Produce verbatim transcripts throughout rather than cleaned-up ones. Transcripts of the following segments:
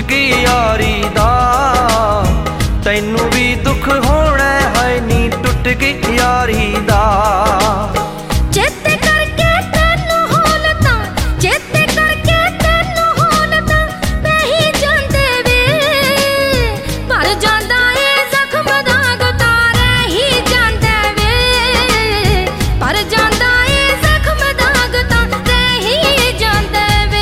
गई यारी दा। तैनू भी दुख होना है नी टुट गई यारी दा। चेते करके तैनू होन तां चेते करके तैनू होन तां वही जांदे वे पर जांदा ए जख्म दाग तारे ही जांदे वे पर जांदा ए जख्म दाग तारे ही जांदे वे।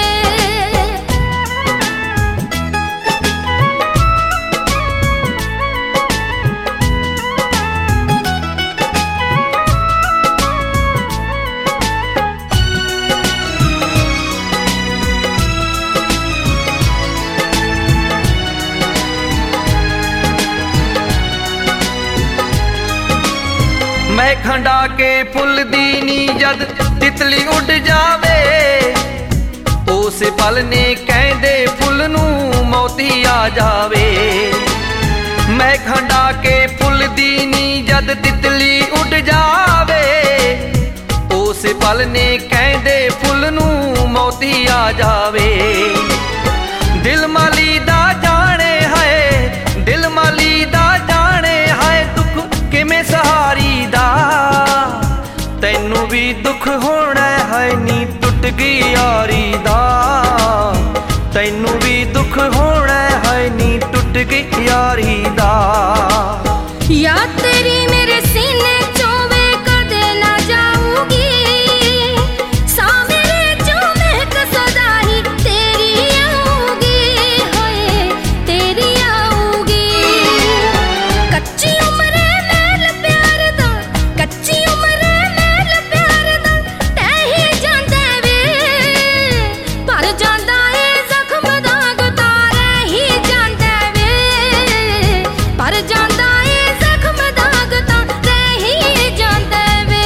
मैं खंडा के फुल दी नी जद तितली उड़ जावे उस पल ने कहंदे फुल नू मोती आ जावे। मैं खंडा के फुल दी नी जद तितली उड़ जावे उस पल ने कहंदे फुल नू मोती आ जावे। दिल माली दा जाने है दिल माली दा जाने है दुख किमें सहारी दा। तैनू भी दुख होना है नी टुट गई यारी दा। तैनू भी दुख होना है नी टुट गई यारी दा। याद तेरी मेरे सीने चोवे कदे ना जाऊगी सा मेरे जो महक सदा ही तेरी आऊगी होए तेरी आऊगी। कच्ची उम्र मेल प्यार दा कच्ची उम्र मेल प्यार दा तही जांदे वे पर जांदा ए जख्म दाग तारे ही जांदे वे पर जांदा ए जख्म दाग तारे ही जांदे वे।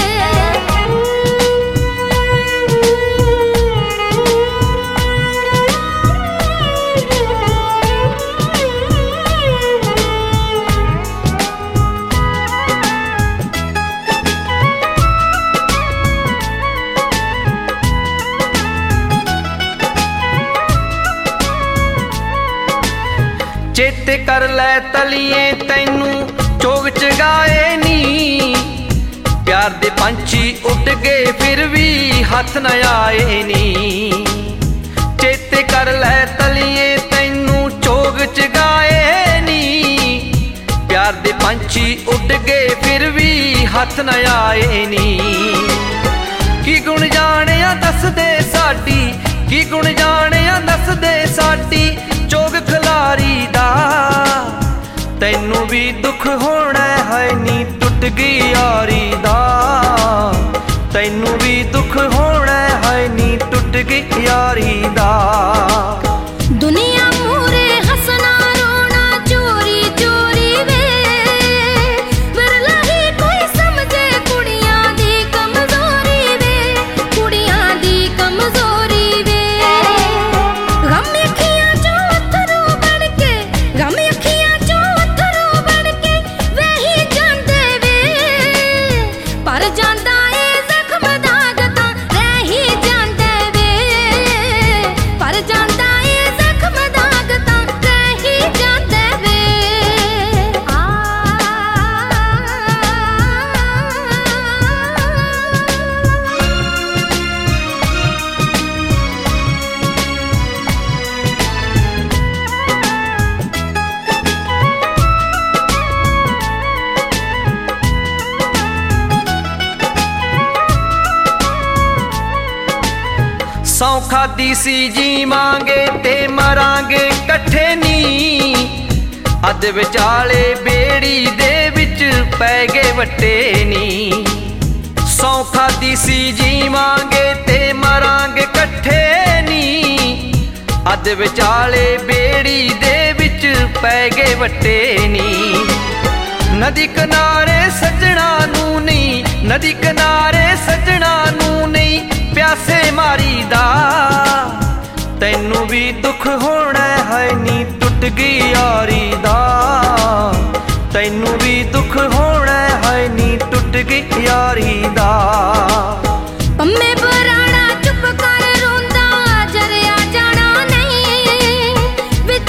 चेते कर लै तलिए तैनू चोग चगाए नी प्यार दे पंछी उड़ गए फिर भी हथ न आए नी। चेते कर लै तलिए तैनू चोग चगाए नी प्यार दे पंछी उड़ गए फिर भी हथ न आए नी। की गुण जानिया दस दे साडी की गुण जानिया दस दे साडी चोग खिलारी दा। तैनू भी दुख होना है नी टुट गई यारी दा। तैनू भी दुख होना है नी टुट गई यारी दा। दुनिया मूरे हसना रोना चोरी चोरी वे विरला ही कोई समझे कुड़ियां दी कमजोरी वे कुड़ियां दी कमजोरी वे। गम अखियां चों अथरू बन के गम अखियां चों अथरू बन के वही जांदे वे पर जांदा ए जख्म दाग तां रही जांदे वे पर जांदा ए जख्म दाग तां रही जांदे वे। आ सौ खादी सी जीवांगे ते मरांगे कट्ठे नी अध विचाले बेड़ी दे विच पै गए वट्टे नी। सौ खादी सी जीवांगे ते मरांगे कट्ठे नी अध विचाले बेड़ी दे विच पै गए वट्टे नी। नदी किनारे सजना नू नहीं नदी किनारे सजना नू नहीं प्यासे मारी दा। तैनू भी दुख होना है नी टुट गई यारी दा। तैनू भी दुख होना है नी टुट गई यारी दा। पम्मे बराड़ा चुप कर रोंदा जरिया जाना नहीं विच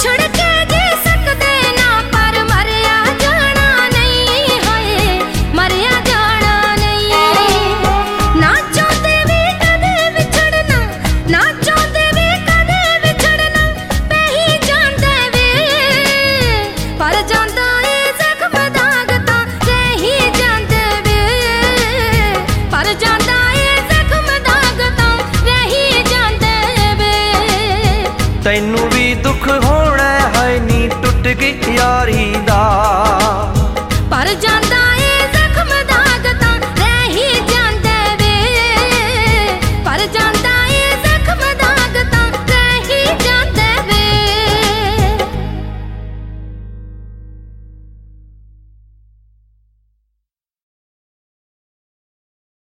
ਤੈਨੂੰ ਵੀ ਦੁੱਖ ਹੋਣਾ ਹੈ ਨੀ ਟੁੱਟ ਗਈ ਯਾਰੀ